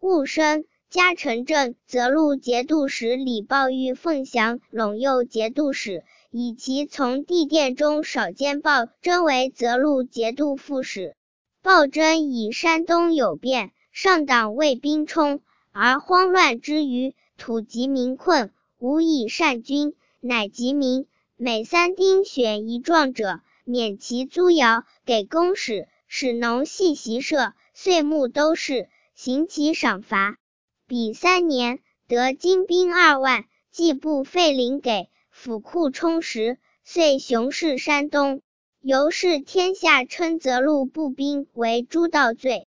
戊申，嘉诚镇泽路节度使李抱玉凤翔陇右节度使，以其从地殿中少监鲍真为泽路节度副使。鲍真以山东有变，上党为兵冲，而慌乱之余，土疾民困，无以善军，乃集民，每3丁选一壮者，免其租徭，给公使，使农系习社，岁募都事，行其赏罚。彼3年，得精兵2万，既不费零给，府库充实，遂雄视山东。由是天下称泽路步兵为诛盗罪。